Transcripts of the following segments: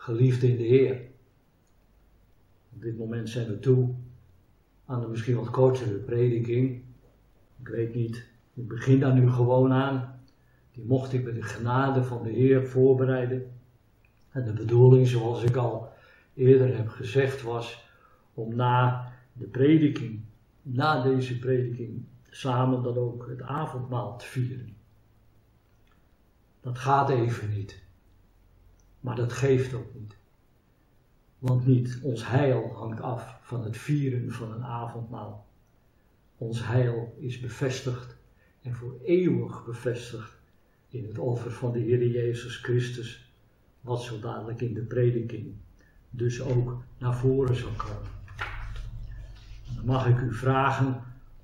Geliefden in de Heer. Op dit moment zijn we toe aan de misschien wat kortere prediking. Ik weet niet, ik begin daar nu gewoon aan. Die mocht ik met de genade van de Heer voorbereiden. En de bedoeling, zoals ik al eerder heb gezegd, was om na deze prediking, samen dan ook het avondmaal te vieren. Dat gaat even niet. Maar dat geeft ook niet. Want niet ons heil hangt af van het vieren van een avondmaal. Ons heil is bevestigd en voor eeuwig bevestigd in het offer van de Heer Jezus Christus, wat zo dadelijk in de prediking dus ook naar voren zal komen. Dan mag ik u vragen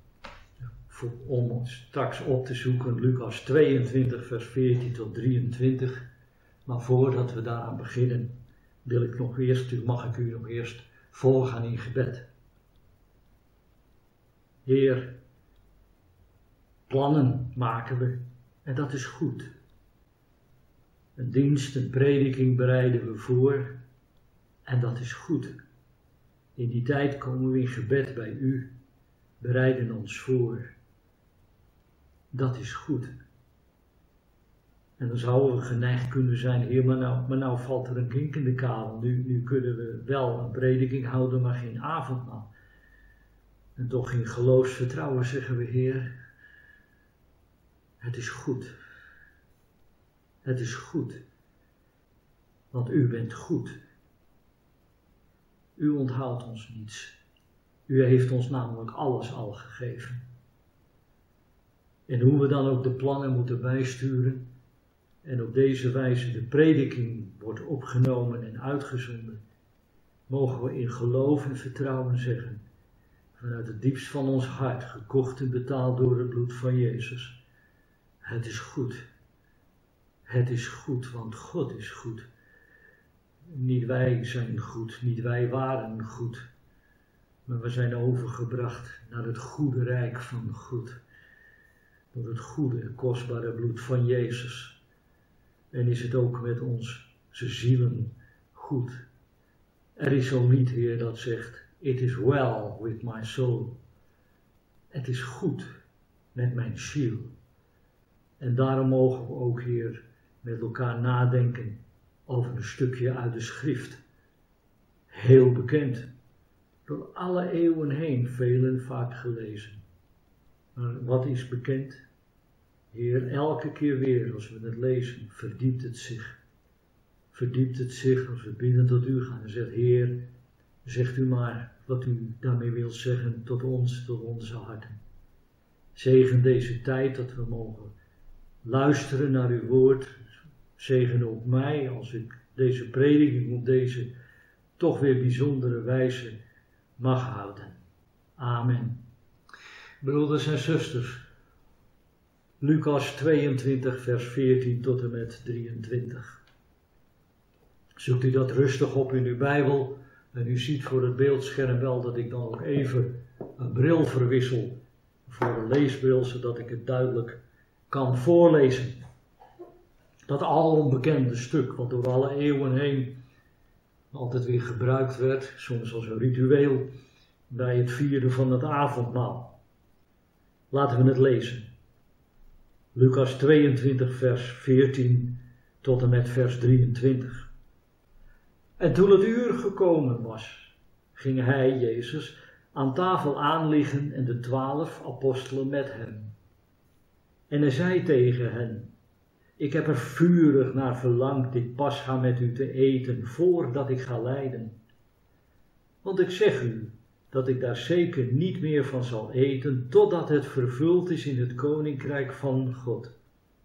om straks op te zoeken Lucas 22 vers 14 tot 23. Maar voordat we daaraan beginnen, mag ik u nog eerst voorgaan in gebed. Heer, plannen maken we en dat is goed. Een dienst, een prediking bereiden we voor en dat is goed. In die tijd komen we in gebed bij u, bereiden ons voor. Dat is goed. En dan zouden we geneigd kunnen zijn, Heer, maar nou valt er een kink in de kabel. Nu kunnen we wel een prediking houden, maar geen avondmaal. En toch in geloofsvertrouwen zeggen we, Heer, het is goed. Het is goed. Want u bent goed. U onthoudt ons niets. U heeft ons namelijk alles al gegeven. En hoe we dan ook de plannen moeten bijsturen en op deze wijze de prediking wordt opgenomen en uitgezonden, mogen we in geloof en vertrouwen zeggen, vanuit het diepst van ons hart, gekocht en betaald door het bloed van Jezus, het is goed. Het is goed, want God is goed. Niet wij zijn goed, niet wij waren goed, maar we zijn overgebracht naar het goede rijk van God. Door het goede en kostbare bloed van Jezus. En is het ook met onze zielen goed. Er is zo'n lied, Heer, dat zegt, it is well with my soul. Het is goed met mijn ziel. En daarom mogen we ook, Heer, met elkaar nadenken over een stukje uit de schrift. Heel bekend. Door alle eeuwen heen, velen vaak gelezen. Maar wat is bekend? Heer, elke keer weer als we het lezen, verdiept het zich. Verdiept het zich als we binnen tot u gaan en zegt, Heer, zegt u maar wat u daarmee wilt zeggen tot ons, tot onze harten. Zegen deze tijd dat we mogen luisteren naar uw woord. Zegen ook mij als ik deze prediking op deze toch weer bijzondere wijze mag houden. Amen. Broeders en zusters, Lucas 22 vers 14 tot en met 23. Zoekt u dat rustig op in uw Bijbel en u ziet voor het beeldscherm wel dat ik dan ook even een bril verwissel voor een leesbril, zodat ik het duidelijk kan voorlezen. Dat alonbekende stuk wat door alle eeuwen heen altijd weer gebruikt werd, soms als een ritueel, bij het vieren van het avondmaal. Laten we het lezen. Lucas 22 vers 14 tot en met vers 23. En toen het uur gekomen was, ging hij, Jezus, aan tafel aanliggen en de 12 apostelen met hem. En hij zei tegen hen, ik heb er vurig naar verlangd dit Pascha met u te eten, voordat ik ga lijden. Want ik zeg u, dat ik daar zeker niet meer van zal eten, totdat het vervuld is in het koninkrijk van God.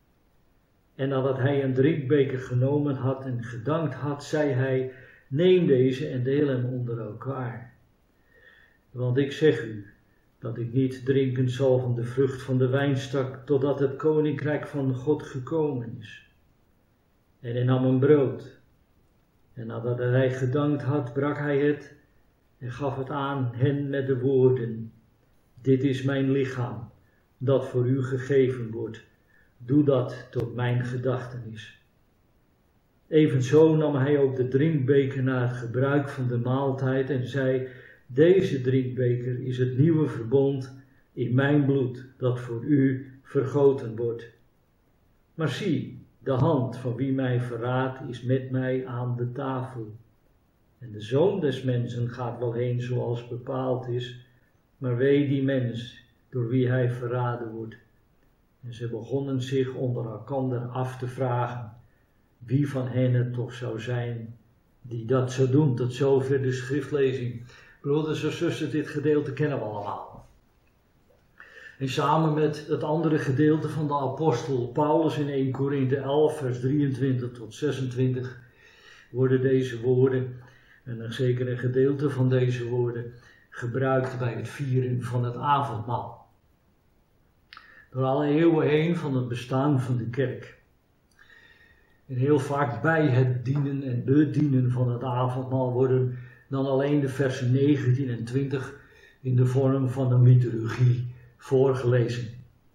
En nadat hij een drinkbeker genomen had en gedankt had, zei hij, neem deze en deel hem onder elkaar. Want ik zeg u, dat ik niet drinken zal van de vrucht van de wijnstak, totdat het koninkrijk van God gekomen is. En hij nam een brood, en nadat hij gedankt had, brak hij het, en gaf het aan hen met de woorden, dit is mijn lichaam, dat voor u gegeven wordt. Doe dat tot mijn gedachtenis. Evenzo nam hij ook de drinkbeker na het gebruik van de maaltijd en zei: deze drinkbeker is het nieuwe verbond in mijn bloed, dat voor u vergoten wordt. Maar zie, de hand van wie mij verraadt is met mij aan de tafel. En de Zoon des Mensen gaat wel heen zoals bepaald is, maar wee die mens door wie hij verraden wordt. En ze begonnen zich onder elkander af te vragen wie van hen het toch zou zijn die dat zou doen. Tot zover de schriftlezing. Broeders en zusters, dit gedeelte kennen we allemaal. En samen met het andere gedeelte van de apostel Paulus in 1 Korinthe 11 vers 23 tot 26 worden deze woorden, en zeker een gedeelte van deze woorden, gebruikt bij het vieren van het avondmaal. Door alle eeuwen heen van het bestaan van de kerk. En heel vaak bij het dienen en bedienen van het avondmaal worden dan alleen de versen 19 en 20 in de vorm van een liturgie voorgelezen.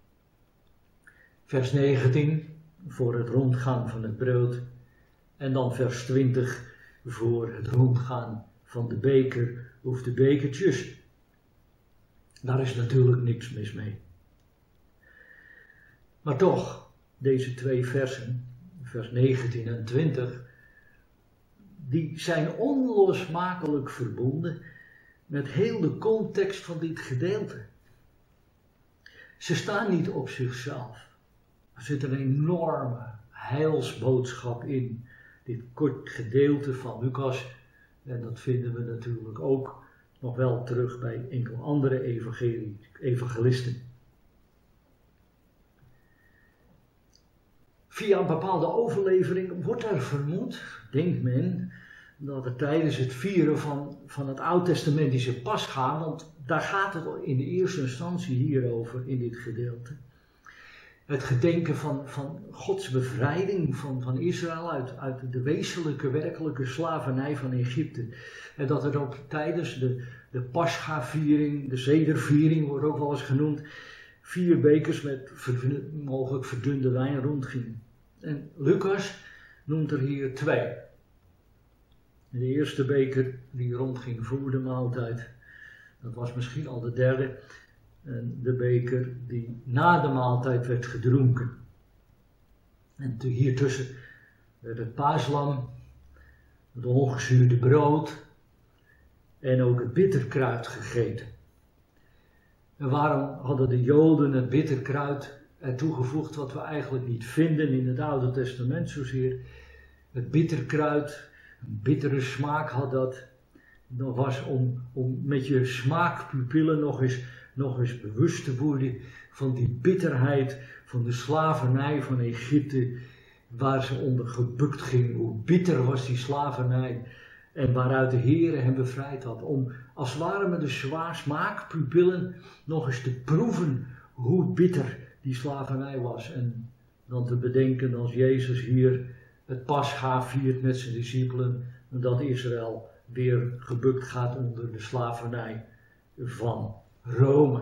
Vers 19 voor het rondgaan van het brood en dan vers 20 voor het rondgaan van de beker of de bekertjes. Daar is natuurlijk niks mis mee. Maar toch, deze twee versen, vers 19 en 20, die zijn onlosmakelijk verbonden met heel de context van dit gedeelte. Ze staan niet op zichzelf. Er zit een enorme heilsboodschap in dit kort gedeelte van Lucas. En dat vinden we natuurlijk ook nog wel terug bij enkele andere evangelisten. Via een bepaalde overlevering wordt er vermoed, denkt men, dat er tijdens het vieren van het Oud-testamentische Pascha, want daar gaat het in de eerste instantie hierover in dit gedeelte. Het gedenken van Gods bevrijding van Israël uit de wezenlijke, werkelijke slavernij van Egypte. En dat er ook tijdens de Pascha-viering, de Sederviering wordt ook wel eens genoemd, 4 bekers met mogelijk verdunde wijn rondgingen. En Lucas noemt er hier 2. De eerste beker die rondging voor de maaltijd, dat was misschien al de derde. En de beker die na de maaltijd werd gedronken. En hiertussen werd het paaslam, het ongezuurde brood en ook het bitterkruid gegeten. En waarom hadden de Joden het bitterkruid er toegevoegd wat we eigenlijk niet vinden in het Oude Testament zozeer? Het bitterkruid, een bittere smaak had dat. Dat was om met je smaakpupillen nog eens bewust te worden van die bitterheid van de slavernij van Egypte, waar ze onder gebukt gingen. Hoe bitter was die slavernij en waaruit de Heere hem bevrijd had. Om als het ware met de smaakpupillen nog eens te proeven hoe bitter die slavernij was. En dan te bedenken als Jezus hier het Pascha viert met zijn discipelen, dat Israël weer gebukt gaat onder de slavernij van Rome.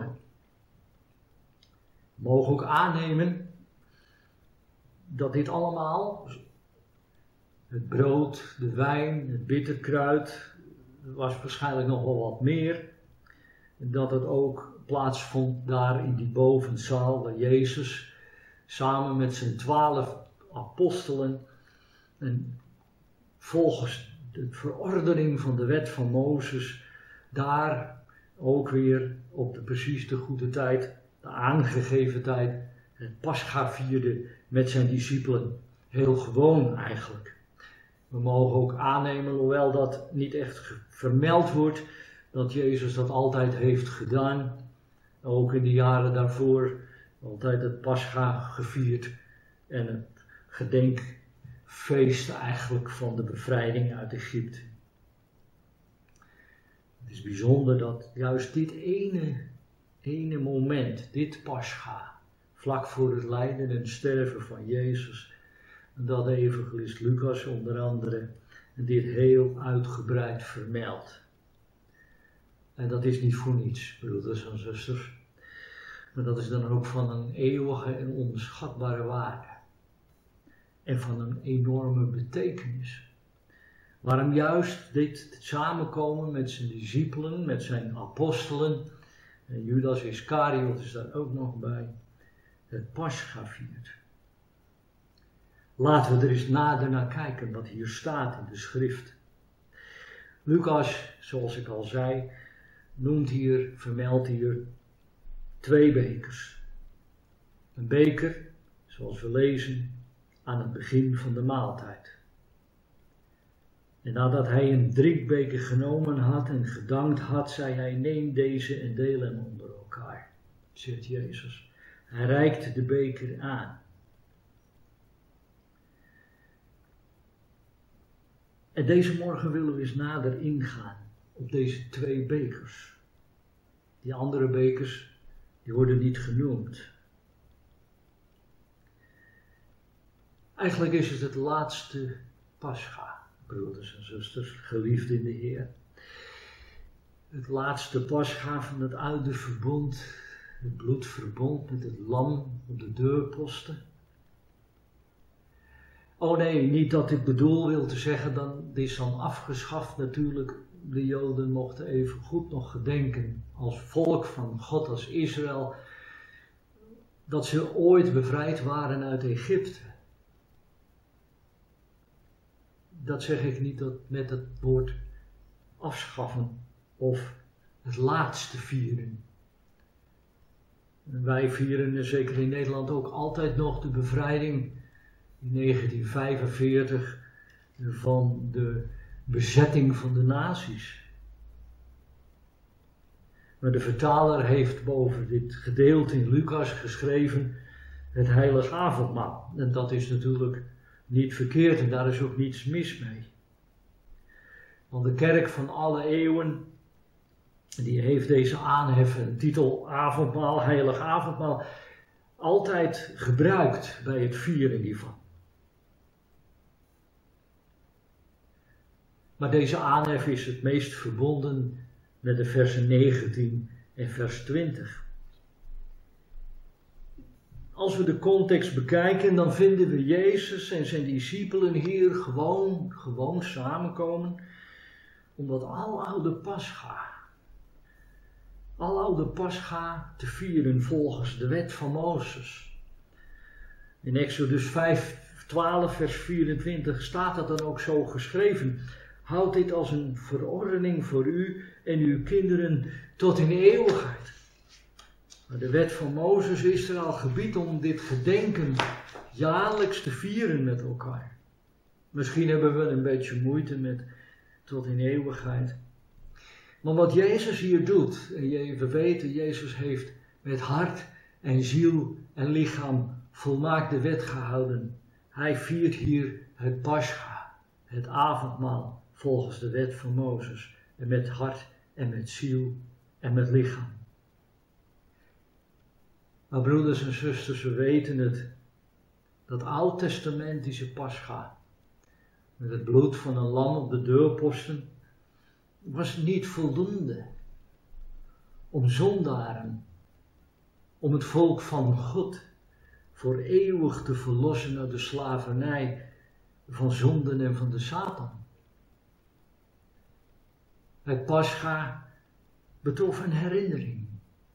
We mogen ook aannemen dat dit allemaal, het brood, de wijn, het bitterkruid, was waarschijnlijk nog wel wat meer, dat het ook plaatsvond daar in die bovenzaal waar Jezus samen met zijn 12 apostelen en volgens de verordening van de wet van Mozes daar ook weer op de precies de goede tijd, de aangegeven tijd, het Pascha vierde met zijn discipelen. Heel gewoon eigenlijk. We mogen ook aannemen, hoewel dat niet echt vermeld wordt, dat Jezus dat altijd heeft gedaan. Ook in de jaren daarvoor altijd het Pascha gevierd en het gedenkfeest eigenlijk van de bevrijding uit Egypte. Het is bijzonder dat juist dit ene moment, dit Pascha, vlak voor het lijden en sterven van Jezus, dat de evangelist Lucas onder andere dit heel uitgebreid vermeldt. En dat is niet voor niets, broeders en zusters. Maar dat is dan ook van een eeuwige en onschatbare waarde. en van een enorme betekenis. Waarom juist dit samenkomen met zijn discipelen, met zijn apostelen, en Judas Iscariot is daar ook nog bij, het Pascha viert. Laten we er eens nader naar kijken wat hier staat in de schrift. Lucas, zoals ik al zei, vermeldt hier 2 bekers. Een beker, zoals we lezen, aan het begin van de maaltijd. En nadat hij een drinkbeker genomen had en gedankt had, zei hij: neem deze en deel hem onder elkaar, zegt Jezus. Hij reikt de beker aan. En deze morgen willen we eens nader ingaan op deze 2 bekers. Die andere bekers, die worden niet genoemd. Eigenlijk is het laatste Pascha, broeders en zusters, geliefd in de Heer. Het laatste Pascha van het oude verbond, het bloedverbond met het lam op de deurposten. Oh nee, niet dat ik wil te zeggen, dit is dan afgeschaft natuurlijk. De Joden mochten even goed nog gedenken als volk van God, als Israël, dat ze ooit bevrijd waren uit Egypte. Dat zeg ik niet met het woord afschaffen of het laatste vieren. En wij vieren zeker in Nederland ook altijd nog de bevrijding in 1945 van de bezetting van de nazi's. Maar de vertaler heeft boven dit gedeelte in Lucas geschreven het heilige avondmaal. En dat is natuurlijk niet verkeerd en daar is ook niets mis mee. Want de kerk van alle eeuwen, die heeft deze aanheffende titel avondmaal, heilig avondmaal, altijd gebruikt bij het vieren hiervan. Maar deze aanhef is het meest verbonden met de versen 19 en vers 20. Als we de context bekijken, dan vinden we Jezus en zijn discipelen hier gewoon samenkomen, omdat aloude Pascha te vieren volgens de wet van Mozes. In Exodus 5:12 vers 24 staat dat dan ook zo geschreven: houd dit als een verordening voor u en uw kinderen tot in eeuwigheid. Maar de wet van Mozes Israël gebiedt om dit gedenken jaarlijks te vieren met elkaar. Misschien hebben we een beetje moeite met tot in eeuwigheid. Maar wat Jezus hier doet, en we weten, Jezus heeft met hart en ziel en lichaam volmaakt de wet gehouden. Hij viert hier het Pascha, het avondmaal, volgens de wet van Mozes. En met hart en met ziel en met lichaam. Maar broeders en zusters, we weten het. Dat oud-testamentische Pascha, met het bloed van een lam op de deurposten, was niet voldoende om zondaren, om het volk van God voor eeuwig te verlossen uit de slavernij van zonden en van de Satan. Het Pascha betrof een herinnering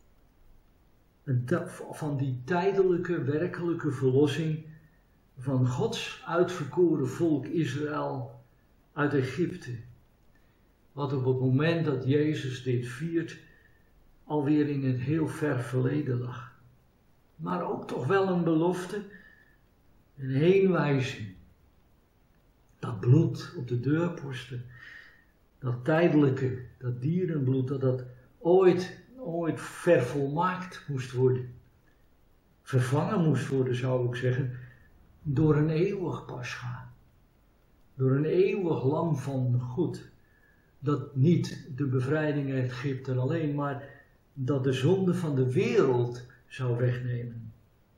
van die tijdelijke, werkelijke verlossing van Gods uitverkoren volk Israël uit Egypte. Wat op het moment dat Jezus dit viert, alweer in het heel ver verleden lag. Maar ook toch wel een belofte, een heenwijzing. Dat bloed op de deurposten, dat tijdelijke, dat dierenbloed, dat ooit vervolmaakt moest worden. Vervangen moest worden, zou ik zeggen, door een eeuwig Pascha. Door een eeuwig lam van God. Dat niet de bevrijding uit Egypte alleen, maar dat de zonde van de wereld zou wegnemen.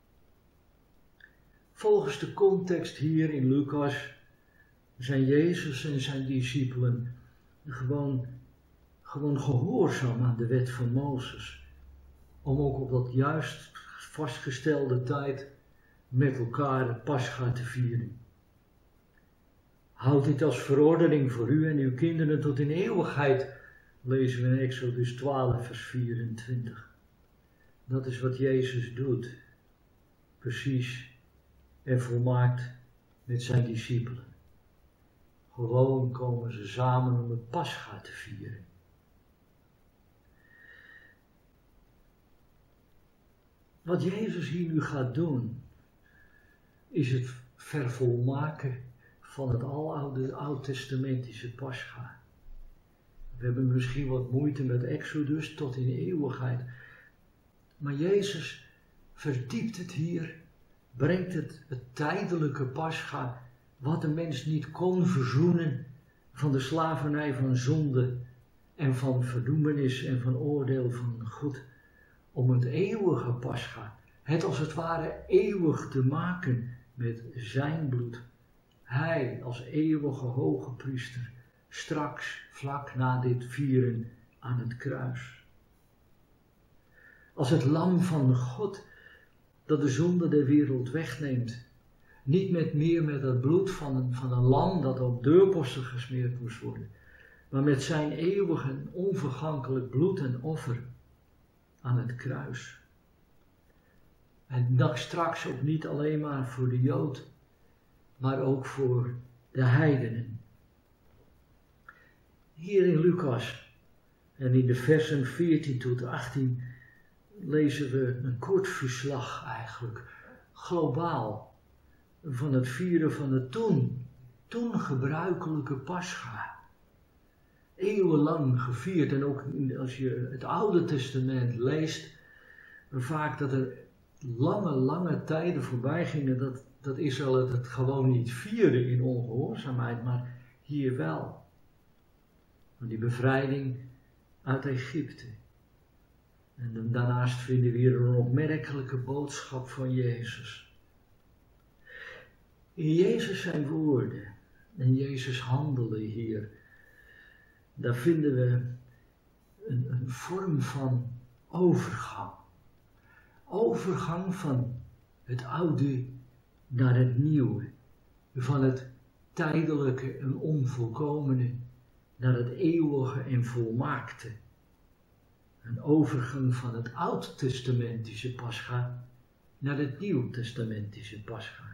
Volgens de context hier in Lucas zijn Jezus en zijn discipelen gewoon gehoorzaam aan de wet van Mozes. Om ook op dat juist vastgestelde tijd met elkaar het Pascha te vieren. Houd dit als verordening voor u en uw kinderen tot in eeuwigheid, lezen we in Exodus 12 vers 24. Dat is wat Jezus doet, precies en volmaakt met zijn discipelen. Gewoon komen ze samen om het Pascha te vieren. Wat Jezus hier nu gaat doen, is het vervolmaken van het aloude oud-testamentische Pascha. We hebben misschien wat moeite met Exodus tot in eeuwigheid. Maar Jezus verdiept het hier, brengt het tijdelijke Pascha, wat de mens niet kon verzoenen van de slavernij van zonde en van verdoemenis en van oordeel van God, om het eeuwige Pascha, het als het ware eeuwig te maken met zijn bloed. Hij als eeuwige hoge priester, straks vlak na dit vieren aan het kruis. Als het lam van God dat de zonde der wereld wegneemt. Niet meer met het bloed van een lam dat op deurposten gesmeerd moest worden, maar met zijn eeuwig en onvergankelijk bloed en offer aan het kruis. En dat straks ook niet alleen maar voor de Jood, maar ook voor de heidenen. Hier in Lucas en in de versen 14 tot 18 lezen we een kort verslag eigenlijk, globaal, van het vieren van het toen gebruikelijke Pascha. Eeuwenlang gevierd, en ook als je het Oude Testament leest, vaak dat er lange tijden voorbij gingen dat Israël het gewoon niet vierde in ongehoorzaamheid, maar hier wel. Van die bevrijding uit Egypte. En daarnaast vinden we hier een opmerkelijke boodschap van Jezus. In Jezus zijn woorden en Jezus handelen hier, daar vinden we een vorm van overgang. Overgang van het oude naar het nieuwe. Van het tijdelijke en onvolkomene naar het eeuwige en volmaakte. Een overgang van het oud-testamentische Pascha naar het nieuw-testamentische Pascha.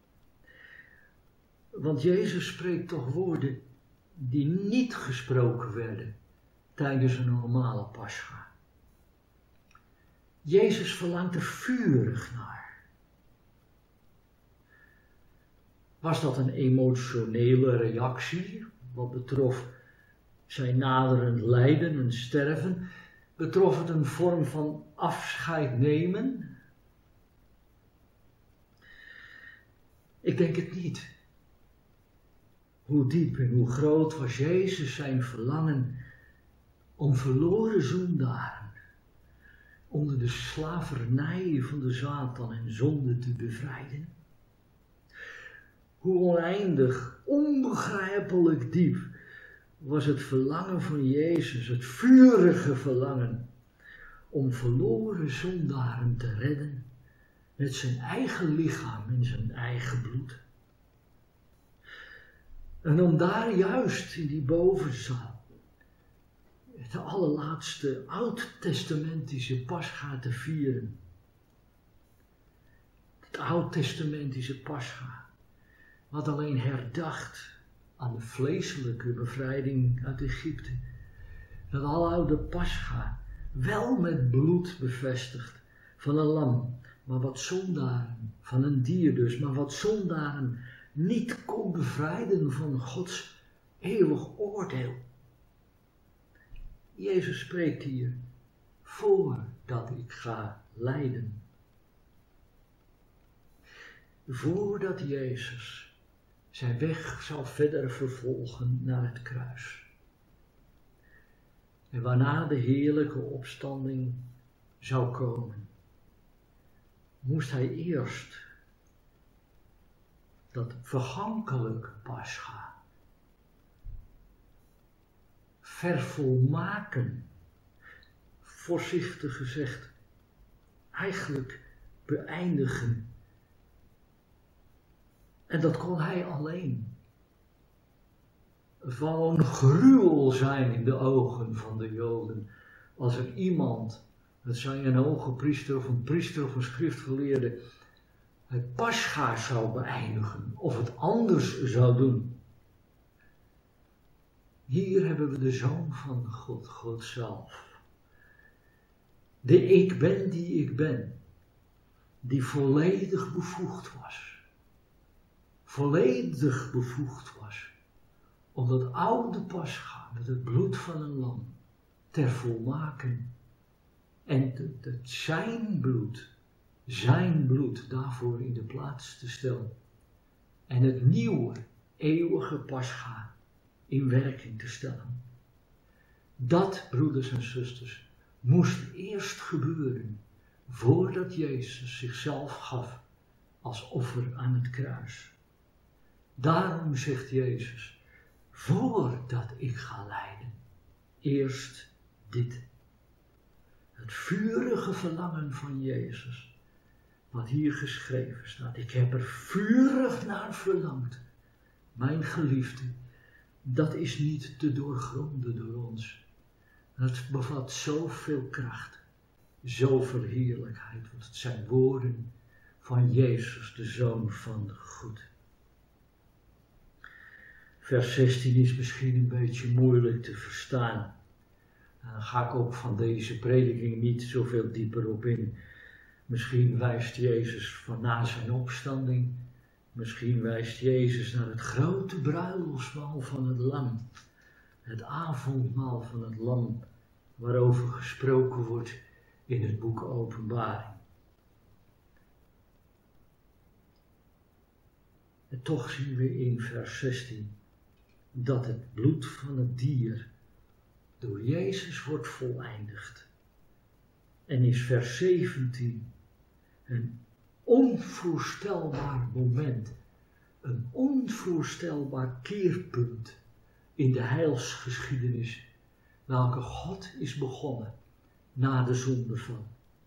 Want Jezus spreekt toch woorden die niet gesproken werden tijdens een normale Pascha. Jezus verlangt er vurig naar. Was dat een emotionele reactie wat betrof zijn naderend lijden en sterven? Betrof het een vorm van afscheid nemen? Ik denk het niet. Hoe diep en hoe groot was Jezus zijn verlangen om verloren zondaren onder de slavernij van de Satan en zonde te bevrijden? Hoe oneindig, onbegrijpelijk diep was het verlangen van Jezus, het vurige verlangen om verloren zondaren te redden met zijn eigen lichaam en zijn eigen bloed. En om daar juist in die bovenzaal het allerlaatste oud-testamentische Pascha te vieren. Het oud-testamentische Pascha, wat alleen herdacht aan de vleeselijke bevrijding uit Egypte. Dat aloude Pascha, wel met bloed bevestigd van een lam, maar wat zondaren, van een dier dus, maar wat zondaren niet kon bevrijden van Gods eeuwig oordeel. Jezus spreekt hier, voordat ik ga lijden. Voordat Jezus zijn weg zal verder vervolgen naar het kruis. En waarna de heerlijke opstanding zou komen, moest hij eerst dat vergankelijke Pascha vervolmaken, voorzichtig gezegd, eigenlijk beëindigen En dat kon hij alleen. Het zou een gruwel zijn in de ogen van de Joden als er iemand, het zij een hoge priester of een priester of een schriftgeleerde, het Pascha zou beëindigen of het anders zou doen. Hier hebben we de Zoon van God, God zelf. De ik ben die ik ben, die volledig bevoegd was. Volledig bevoegd was om dat oude Pascha met het bloed van een lam ter volmaken en zijn bloed daarvoor in de plaats te stellen en het nieuwe, eeuwige Pascha in werking te stellen. Dat, broeders en zusters, moest eerst gebeuren voordat Jezus zichzelf gaf als offer aan het kruis. Daarom zegt Jezus, voordat ik ga lijden, eerst dit. Het vurige verlangen van Jezus, wat hier geschreven staat. Ik heb er vurig naar verlangd, mijn geliefde. Dat is niet te doorgronden door ons. Het bevat zoveel kracht, zoveel heerlijkheid, want het zijn woorden van Jezus, de Zoon van God. Vers 16 is misschien een beetje moeilijk te verstaan. Dan ga ik ook van deze prediking niet zoveel dieper op in. Misschien wijst Jezus van na zijn opstanding. Misschien wijst Jezus naar het grote bruiloftsmaal van het lam. Het avondmaal van het lam, waarover gesproken wordt in het boek Openbaring. En toch zien we in vers 16 dat het bloed van het dier door Jezus wordt voleindigd. En is vers 17 een onvoorstelbaar moment, een onvoorstelbaar keerpunt in de heilsgeschiedenis, welke God is begonnen na de zondeval.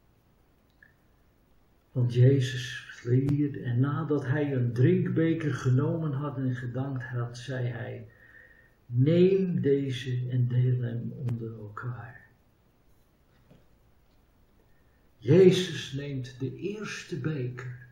Want Jezus leerde en nadat hij een drinkbeker genomen had en gedankt had, zei hij, neem deze en deel hem onder elkaar. Jezus neemt de eerste beker.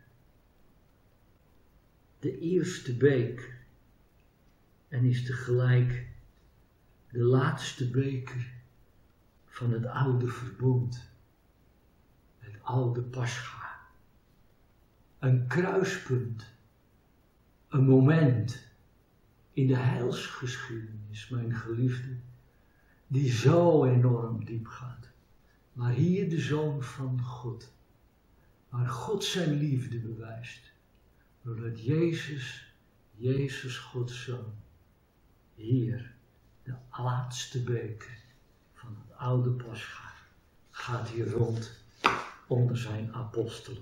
De eerste beker. En is tegelijk de laatste beker van het oude verbond. Het oude Pascha. Een kruispunt. Een moment in de heilsgeschiedenis, mijn geliefde, die zo enorm diep gaat. Maar hier de Zoon van God, waar God zijn liefde bewijst, doordat Jezus Gods Zoon, hier de laatste beker van het oude Pascha, gaat hier rond onder zijn apostelen.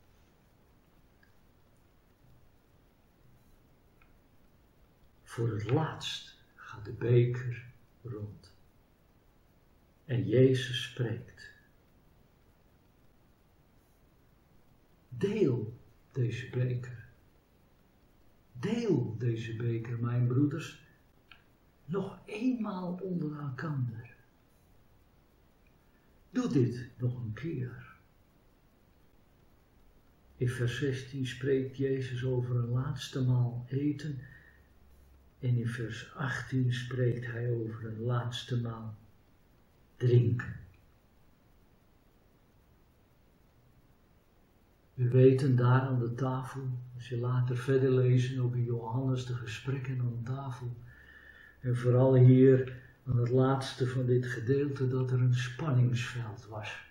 Voor het laatst gaat de beker rond. En Jezus spreekt. Deel deze beker. Deel deze beker, mijn broeders, nog eenmaal onder elkander. Doe dit nog een keer. In vers 16 spreekt Jezus over een laatste maal eten. En in vers 18 spreekt hij over een laatste maal drinken. We weten daar aan de tafel, als je later verder leest, ook in Johannes, de gesprekken aan tafel. En vooral hier aan het laatste van dit gedeelte, dat er een spanningsveld was.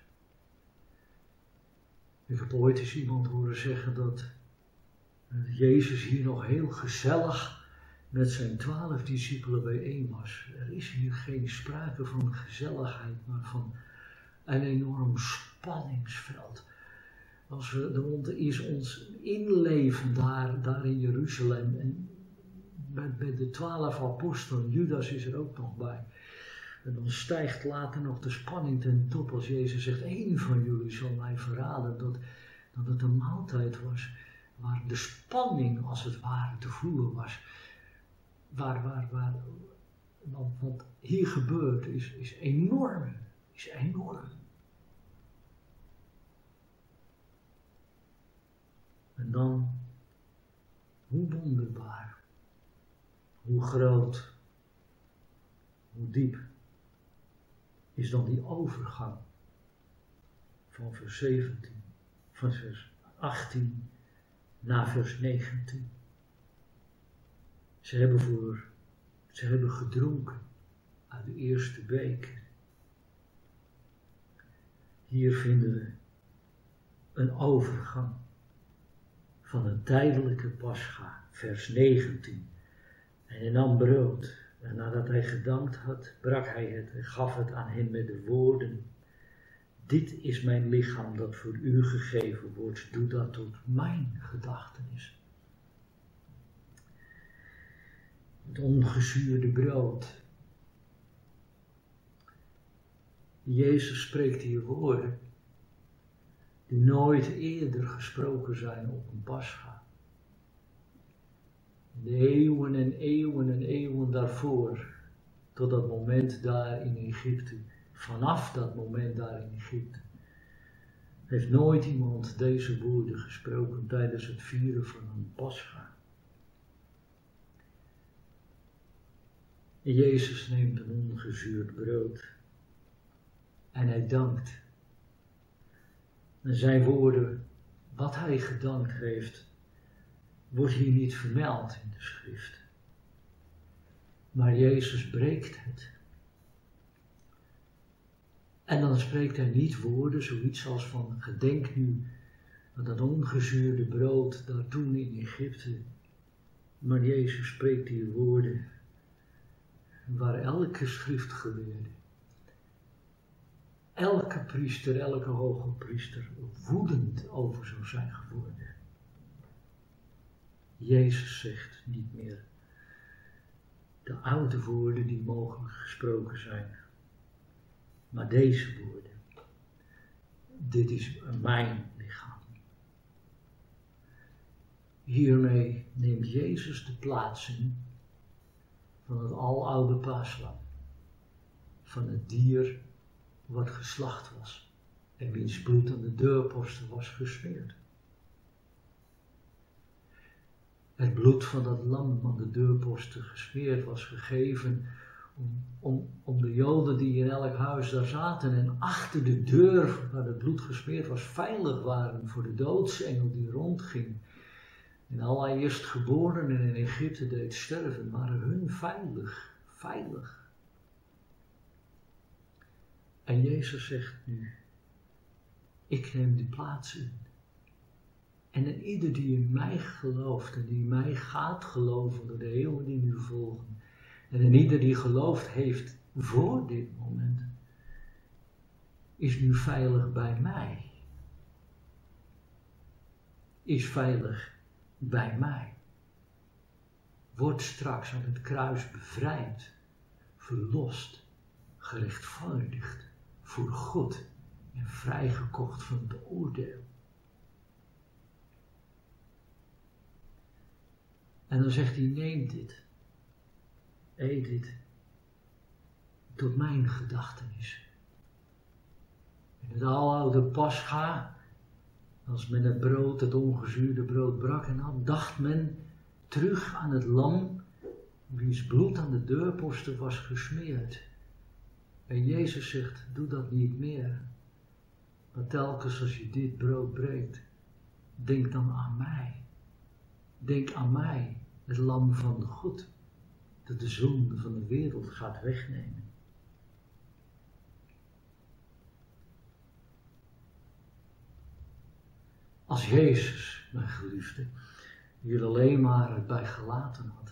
Ik heb ooit eens iemand horen zeggen dat Jezus hier nog heel gezellig met zijn 12 discipelen bijeen was. Er is hier geen sprake van gezelligheid, maar van een enorm spanningsveld. Als we ons inleven daar in Jeruzalem, en bij de 12 apostelen, Judas is er ook nog bij. En dan stijgt later nog de spanning ten top als Jezus zegt, één van jullie zal mij verraden, dat het een maaltijd was waar de spanning als het ware te voelen was. Want hier gebeurt is enorm. Is enorm. En dan, hoe wonderbaar, hoe groot, hoe diep is dan die overgang van vers 17, van vers 18 naar vers 19. Ze hebben gedronken uit de eerste beker. Hier vinden we een overgang van een tijdelijke Pascha, vers 19. En hij nam brood, en nadat hij gedankt had, brak hij het en gaf het aan hen met de woorden: dit is mijn lichaam dat voor u gegeven wordt, doe dat tot mijn gedachtenis. Het ongezuurde brood. Jezus spreekt hier woorden die nooit eerder gesproken zijn op een Pascha. De eeuwen en eeuwen en eeuwen daarvoor, tot dat moment daar in Egypte, vanaf dat moment daar in Egypte, heeft nooit iemand deze woorden gesproken tijdens het vieren van een Pascha. En Jezus neemt een ongezuurd brood en hij dankt. En zijn woorden, wat hij gedankt heeft, wordt hier niet vermeld in de schrift. Maar Jezus breekt het. En dan spreekt hij niet woorden, zoiets als van, gedenk nu aan dat ongezuurde brood daar toen in Egypte. Maar Jezus spreekt hier woorden waar elke schriftgeleerde, elke priester, elke hoge priester woedend over zou zijn geworden. Jezus zegt niet meer de oude woorden die mogelijk gesproken zijn, maar deze woorden. Dit is mijn lichaam. Hiermee neemt Jezus de plaats in van het aloude paaslam, van het dier wat geslacht was en wiens bloed aan de deurposten was gesmeerd. Het bloed van dat lam aan de deurposten gesmeerd was gegeven om de Joden die in elk huis daar zaten en achter de deur waar het bloed gesmeerd was veilig waren voor de doodsengel die rondging. En alle eerstgeborenen in Egypte deed sterven, waren hun veilig. En Jezus zegt nu, ik neem die plaats in. En ieder die in mij gelooft en die in mij gaat geloven door de eeuwen die nu volgen. En ieder die geloofd heeft voor dit moment, is nu veilig bij mij. Is veilig bij mij. Wordt straks aan het kruis bevrijd, verlost, gerechtvaardigd voor God en vrijgekocht van het oordeel. En dan zegt hij, neem dit, eet dit, tot mijn gedachtenis. In het aloude Pascha, als men het brood, het ongezuurde brood brak en dan dacht men terug aan het lam, wiens bloed aan de deurposten was gesmeerd. En Jezus zegt, doe dat niet meer. Maar telkens als je dit brood breekt, denk dan aan mij. Denk aan mij, het lam van God, dat de zonde van de wereld gaat wegnemen. Als Jezus, mijn geliefde, hier alleen maar het bij gelaten had.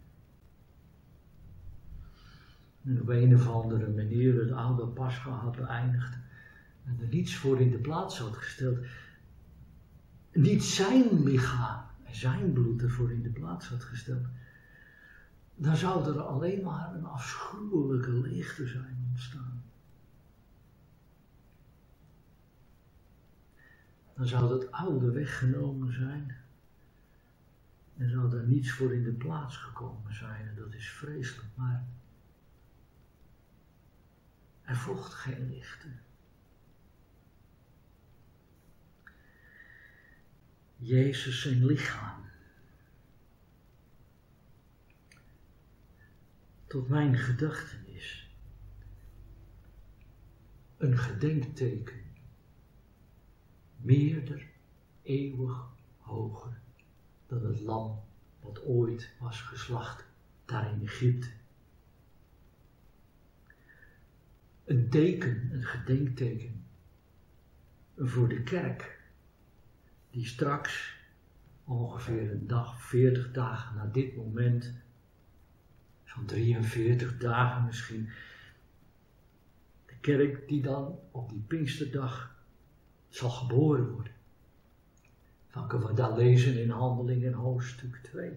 En op een of andere manier het oude Pascha had beëindigd en er niets voor in de plaats had gesteld. Niet zijn lichaam en zijn bloed ervoor in de plaats had gesteld. Dan zou er alleen maar een afschuwelijke leegte zijn ontstaan. Dan zou het oude weggenomen zijn En zou daar niets voor in de plaats gekomen zijn. En dat is vreselijk. Maar er volgt geen lichten. Jezus zijn lichaam. Tot mijn gedachtenis. Een gedenkteken. Meerder, eeuwig hoger dan het lam wat ooit was geslacht daar in Egypte. Een teken, een gedenkteken voor de kerk die straks ongeveer een dag, 40 dagen na dit moment, zo'n 43 dagen misschien, de kerk die dan op die Pinksterdag zal geboren worden. Welke we daar lezen in Handelingen hoofdstuk 2.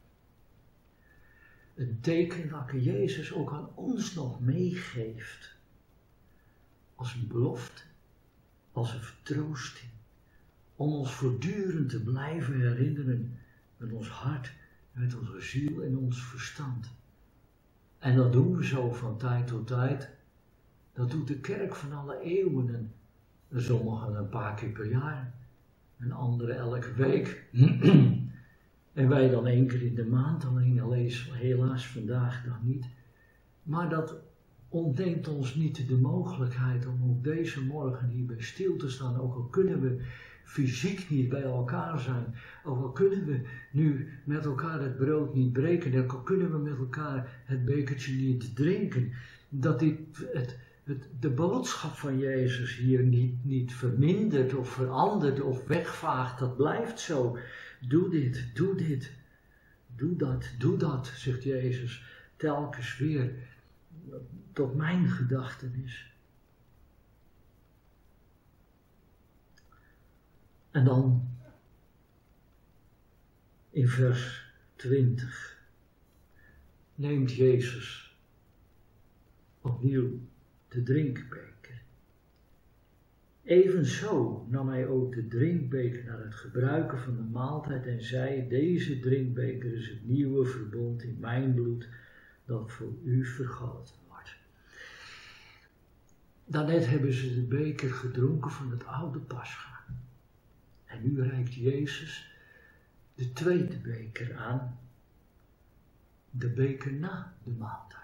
Een teken welke Jezus ook aan ons nog meegeeft. Als een belofte, als een vertroosting. Om ons voortdurend te blijven herinneren met ons hart, met onze ziel en ons verstand. En dat doen we zo van tijd tot tijd. Dat doet de kerk van alle eeuwen. En sommigen een paar keer per jaar. En anderen elke week. En wij dan 1 keer in de maand, alleen helaas vandaag nog niet. Maar dat ontneemt ons niet de mogelijkheid om op deze morgen hierbij stil te staan. Ook al kunnen we fysiek niet bij elkaar zijn. Ook al kunnen we nu met elkaar het brood niet breken. Ook al kunnen we met elkaar het bekertje niet drinken. Dat de boodschap van Jezus hier niet vermindert of verandert of wegvaagt. Dat blijft zo. Doe dit, doe dit. Doe dat, zegt Jezus telkens weer. Tot mijn gedachtenis. En dan in vers 20 neemt Jezus opnieuw de drinkbeker. Evenzo nam hij ook de drinkbeker naar het gebruiken van de maaltijd en zei: deze drinkbeker is het nieuwe verbond in mijn bloed dat voor u vergoten wordt. Daarnet hebben ze de beker gedronken van het oude Pascha. En nu reikt Jezus de tweede beker aan, de beker na de maaltijd.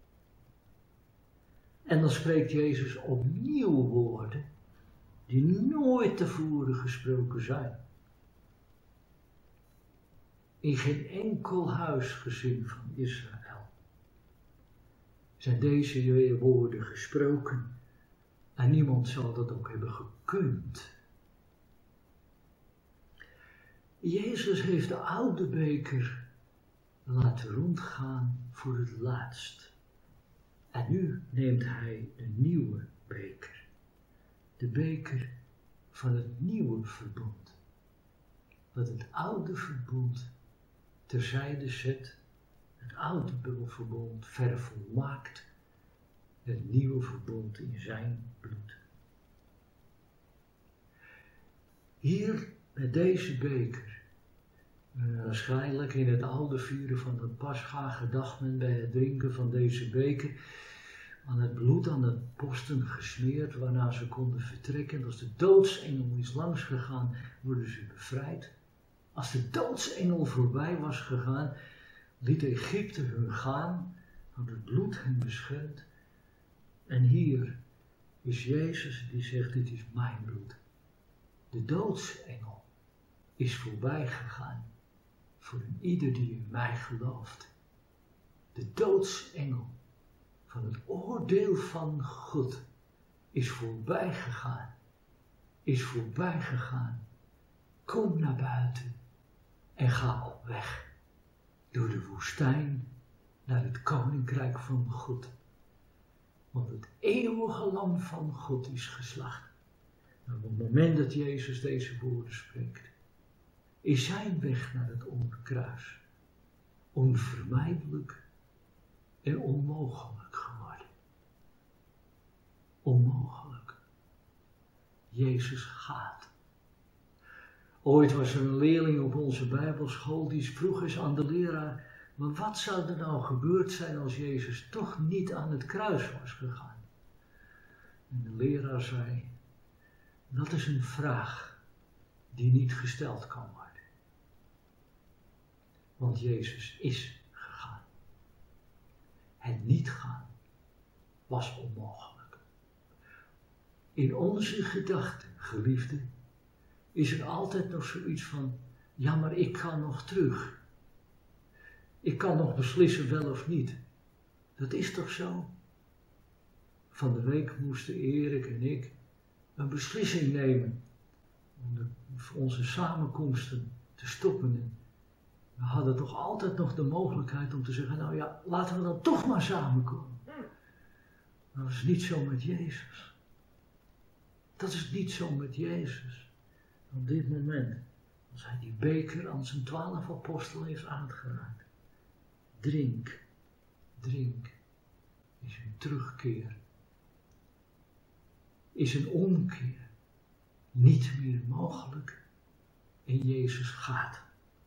En dan spreekt Jezus opnieuw woorden die nooit tevoren gesproken zijn. In geen enkel huisgezin van Israël zijn deze woorden gesproken en niemand zal dat ook hebben gekund. Jezus heeft de oude beker laten rondgaan voor het laatst. En nu neemt hij de nieuwe beker. De beker van het nieuwe verbond. Dat het oude verbond terzijde zet. Het oude verbond vervolmaakt. Het nieuwe verbond in zijn bloed. Hier met deze beker. Waarschijnlijk in het oude vieren van de Pascha gedacht men bij het drinken van deze beker aan het bloed aan de posten gesmeerd, waarna ze konden vertrekken. Als de doodsengel is langs gegaan, worden ze bevrijd. Als de doodsengel voorbij was gegaan, liet Egypte hun gaan, had het bloed hen beschermd. En hier is Jezus die zegt: dit is mijn bloed. De doodsengel is voorbij gegaan voor ieder die in mij gelooft. De doodsengel van het oordeel van God is voorbij gegaan. Is voorbij gegaan. Kom naar buiten en ga op weg door de woestijn naar het koninkrijk van God. Want het eeuwige lam van God is geslacht. En op het moment dat Jezus deze woorden spreekt, is zijn weg naar het kruis onvermijdelijk en onmogelijk geworden. Onmogelijk. Jezus gaat. Ooit was er een leerling op onze bijbelschool die vroeg eens aan de leraar, maar wat zou er nou gebeurd zijn als Jezus toch niet aan het kruis was gegaan? En de leraar zei, dat is een vraag die niet gesteld kan worden. Want Jezus is gegaan. Het niet gaan was onmogelijk. In onze gedachten, geliefde, is er altijd nog zoiets van, ja, maar ik kan nog terug. Ik kan nog beslissen wel of niet. Dat is toch zo? Van de week moesten Erik en ik een beslissing nemen om onze samenkomsten te stoppen. We hadden toch altijd nog de mogelijkheid om te zeggen, nou ja, laten we dan toch maar samenkomen. Maar dat is niet zo met Jezus. Dat is niet zo met Jezus. Op dit moment, als hij die beker aan zijn 12 apostelen heeft aangeraakt. Drink, drink, is een terugkeer. Is een omkeer niet meer mogelijk en Jezus gaat.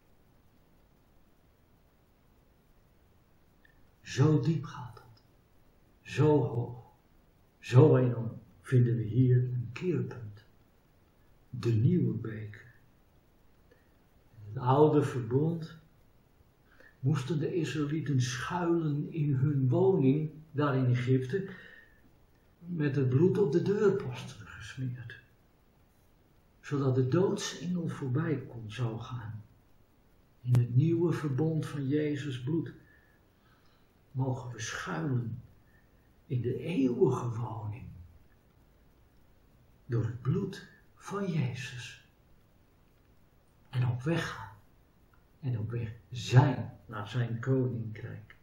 Zo diep gaat het, zo hoog, zo enorm vinden we hier een keerpunt. De nieuwe beker. In het oude verbond moesten de Israëlieten schuilen in hun woning, daar in Egypte, met het bloed op de deurposten gesmeerd. Zodat de doodsengel voorbij zou gaan. In het nieuwe verbond van Jezus bloed mogen we schuilen in de eeuwige woning. Door het bloed van Jezus. En op weg gaan. En op weg zijn naar zijn koninkrijk.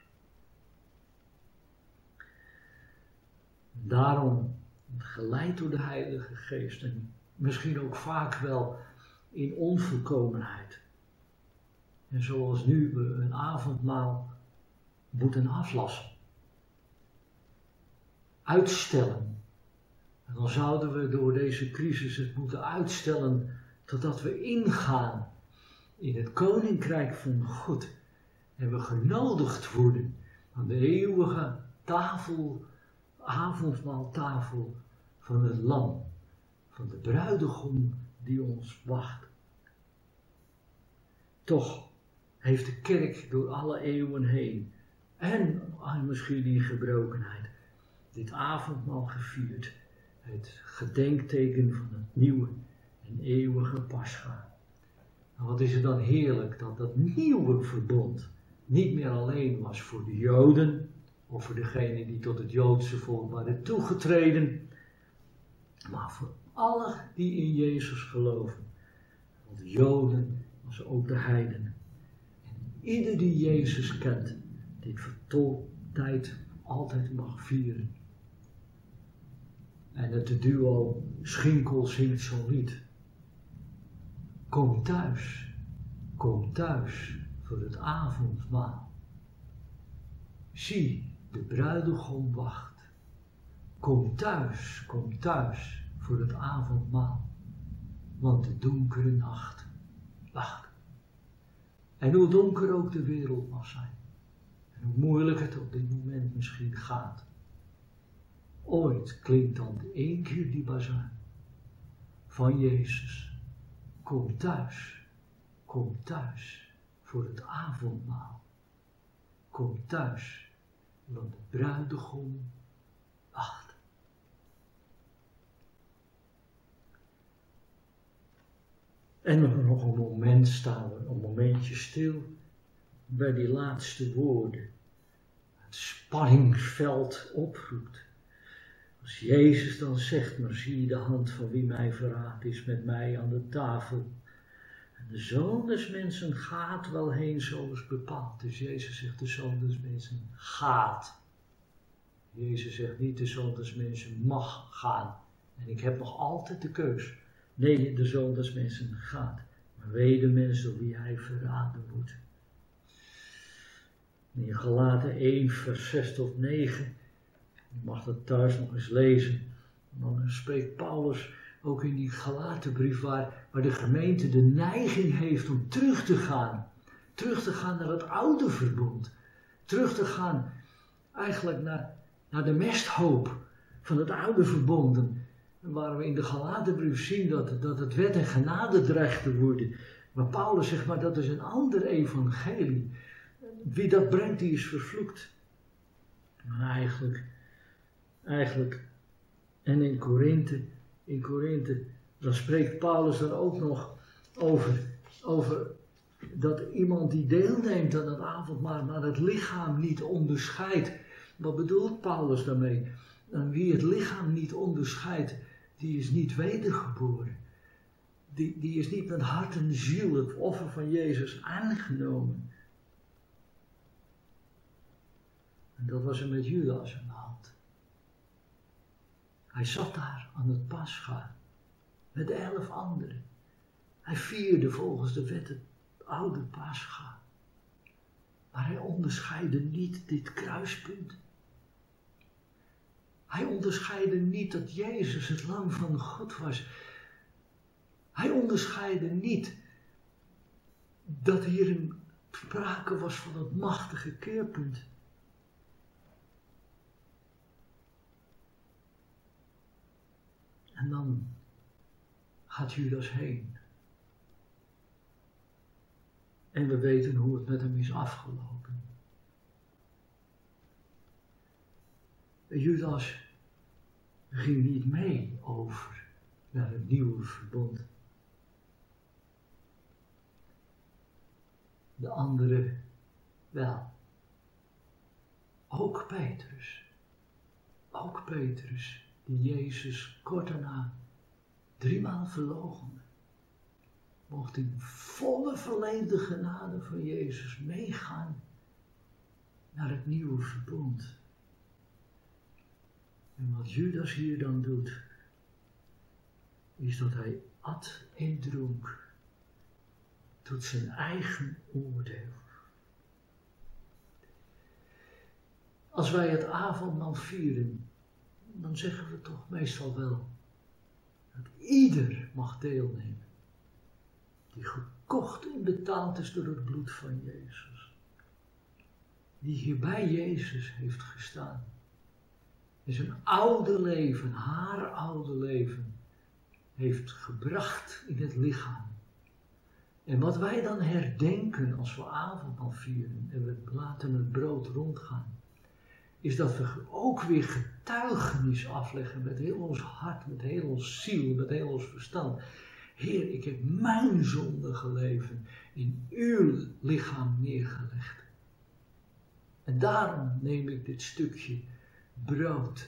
Daarom, geleid door de Heilige Geest en misschien ook vaak wel in onvolkomenheid. En zoals nu we een avondmaal moeten aflassen. Uitstellen. En dan zouden we door deze crisis het moeten uitstellen totdat we ingaan in het koninkrijk van God. En we genodigd worden aan de eeuwige tafel, avondmaaltafel van het lam. Van de bruidegom die ons wacht. Toch heeft de kerk door alle eeuwen heen en misschien in gebrokenheid dit avondmaal gevierd. Het gedenkteken van het nieuwe en eeuwige Pascha. En wat is het dan heerlijk dat dat nieuwe verbond niet meer alleen was voor de Joden of voor degenen die tot het Joodse volk waren toegetreden, maar voor allen die in Jezus geloven. Want de Joden als ook de heidenen. En ieder die Jezus kent, dit vertoltijd altijd mag vieren. En het duo Schinkel zingt zo'n lied. Kom thuis voor het avondmaal. Zie, de bruidegom wacht. Kom thuis voor het avondmaal. Want de donkere nacht wacht. En hoe donker ook de wereld mag zijn. En hoe moeilijk het op dit moment misschien gaat. Ooit klinkt dan één keer die bazuin van Jezus. Kom thuis voor het avondmaal. Kom thuis, want de bruidegom wacht. En nog een moment staan we, een momentje stil bij die laatste woorden. Het spanningsveld oproept. Als Jezus dan zegt, maar zie je de hand van wie mij verraadt is met mij aan de tafel. En de Zoon des Mensen gaat wel heen zoals bepaald. Dus Jezus zegt, de Zoon des Mensen gaat. Jezus zegt niet, de Zoon des Mensen mag gaan. En ik heb nog altijd de keus. Nee, de Zoon des Mensen gaat. Maar wee de mens door wie hij verraden wordt. In Galaten 1 vers 6 tot 9... Je mag dat thuis nog eens lezen. Dan spreekt Paulus ook in die Galatenbrief, waar de gemeente de neiging heeft om terug te gaan. Terug te gaan naar het oude verbond. Terug te gaan eigenlijk naar de mesthoop van het oude verbond. Waar we in de Galatenbrief zien dat het wet en genade dreigt te worden. Maar Paulus zegt, maar dat is een ander evangelie. Wie dat brengt, die is vervloekt. Maar eigenlijk, en in Korinthe, dan spreekt Paulus dan ook nog over dat iemand die deelneemt aan het avondmaal, maar het lichaam niet onderscheidt. Wat bedoelt Paulus daarmee? En wie het lichaam niet onderscheidt, die is niet wedergeboren. Die is niet met hart en ziel het offer van Jezus aangenomen. En dat was er met Judas aan de hand. Hij zat daar aan het Pascha met 11 anderen. Hij vierde volgens de wet het oude Pascha. Maar hij onderscheidde niet dit kruispunt. Hij onderscheidde niet dat Jezus het lam van God was. Hij onderscheidde niet dat hier sprake was van het machtige keerpunt. En dan gaat Judas heen. En we weten hoe het met hem is afgelopen. Judas ging niet mee over naar het nieuwe verbond. De anderen wel. Ook Petrus, die Jezus kort daarna 3 maal verloochende, mocht in volle verleende genade van Jezus meegaan naar het nieuwe verbond. En wat Judas hier dan doet, is dat hij at en dronk tot zijn eigen oordeel. Als wij het avondmaal vieren, dan zeggen we toch meestal wel dat ieder mag deelnemen die gekocht en betaald is door het bloed van Jezus. Die hier bij Jezus heeft gestaan. En zijn oude leven, haar oude leven, heeft gebracht in het lichaam. En wat wij dan herdenken als we avondmaal vieren en we laten het brood rondgaan, is dat we ook weer getuigenis afleggen met heel ons hart, met heel ons ziel, met heel ons verstand. Heer, ik heb mijn zondige leven in uw lichaam neergelegd. En daarom neem ik dit stukje brood.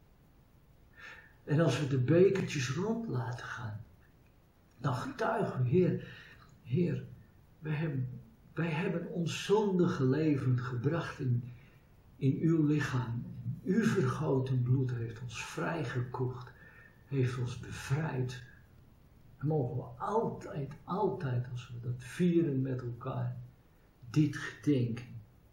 En als we de bekertjes rond laten gaan, dan getuigen we, Heer, wij hebben ons zondige leven gebracht in uw lichaam. Uw vergoten bloed heeft ons vrijgekocht, heeft ons bevrijd. En mogen we altijd, als we dat vieren met elkaar, dit gedenken.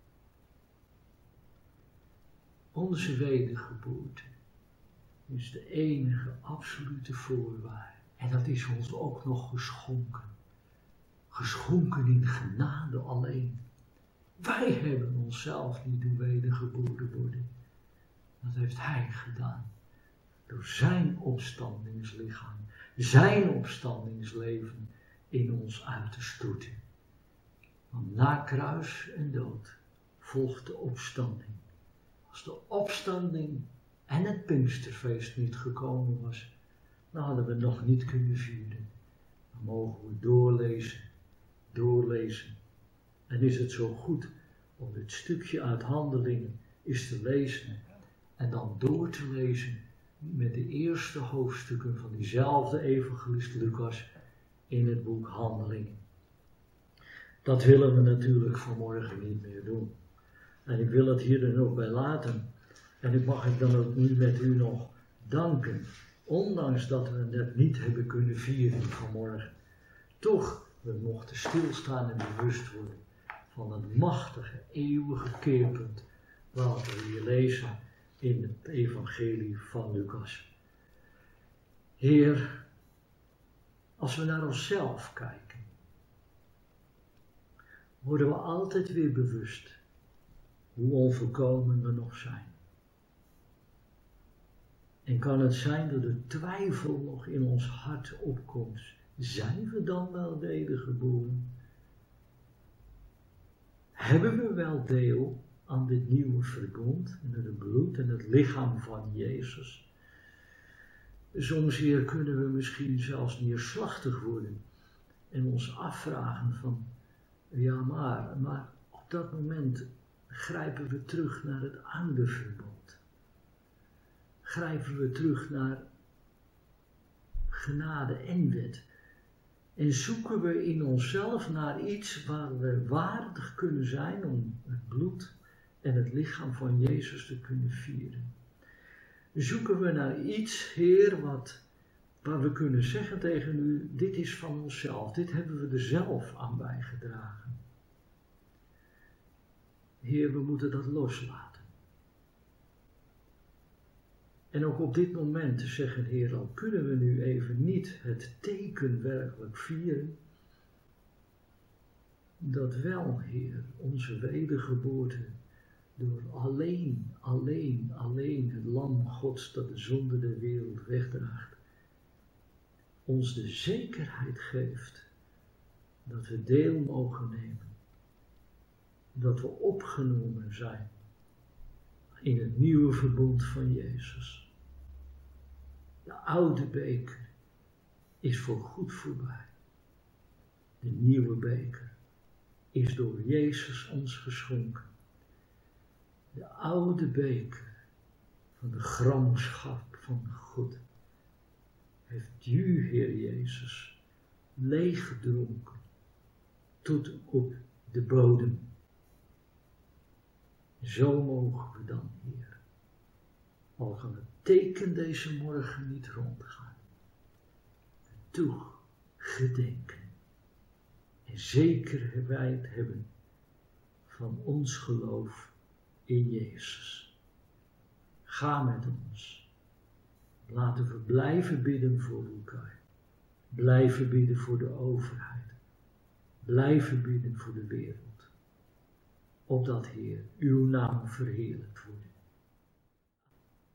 Onze wedergeboorte is de enige absolute voorwaarde. En dat is ons ook nog geschonken. Geschonken in genade alleen. Wij hebben onszelf niet doen wedergeboren worden. Dat heeft Hij gedaan. Door zijn opstandingslichaam, zijn opstandingsleven in ons uit te storten. Want na kruis en dood volgt de opstanding. Als de opstanding en het Pinksterfeest niet gekomen was, dan hadden we het nog niet kunnen vieren. Dan mogen we doorlezen. En is het zo goed om dit stukje uit Handelingen eens te lezen en dan door te lezen met de eerste hoofdstukken van diezelfde evangelist Lucas in het boek Handelingen. Dat willen we natuurlijk vanmorgen niet meer doen. En ik wil het hier dan ook bij laten. En ik mag ik dan ook nu met u nog danken. Ondanks dat we het niet hebben kunnen vieren vanmorgen. Toch, we mochten stilstaan en bewust worden van het machtige, eeuwige keerpunt. Wat we hier lezen in het evangelie van Lucas. Heer, als we naar onszelf kijken, worden we altijd weer bewust hoe onvolkomen we nog zijn. En kan het zijn dat de twijfel nog in ons hart opkomt, zijn we dan wel wedergeboren? Hebben we wel deel aan dit nieuwe verbond en het bloed en het lichaam van Jezus? Soms hier kunnen we misschien zelfs neerslachtig worden en ons afvragen van, ja maar op dat moment grijpen we terug naar het oude verbond. Grijpen we terug naar genade en wet. En zoeken we in onszelf naar iets waar we waardig kunnen zijn om het bloed en het lichaam van Jezus te kunnen vieren. Zoeken we naar iets, Heer, waar we kunnen zeggen tegen u, dit is van onszelf, dit hebben we er zelf aan bijgedragen. Heer, we moeten dat loslaten. En ook op dit moment te zeggen, Heer, al kunnen we nu even niet het teken werkelijk vieren, dat wel, Heer, onze wedergeboorte door alleen het lam Gods dat de zonde der wereld wegdraagt, ons de zekerheid geeft dat we deel mogen nemen, dat we opgenomen zijn in het nieuwe verbond van Jezus. De oude beker is voorgoed voorbij. De nieuwe beker is door Jezus ons geschonken. De oude beker van de gramschap van God heeft u, Heer Jezus, leeggedronken tot op de bodem. Zo mogen we dan, Heer, al kan het teken deze morgen niet rondgaan, toch gedenken en zekerheid hebben van ons geloof in Jezus. Ga met ons. Laten we blijven bidden voor elkaar. Blijven bidden voor de overheid. Blijven bidden voor de wereld. Opdat, Heer, uw naam verheerlijkt wordt.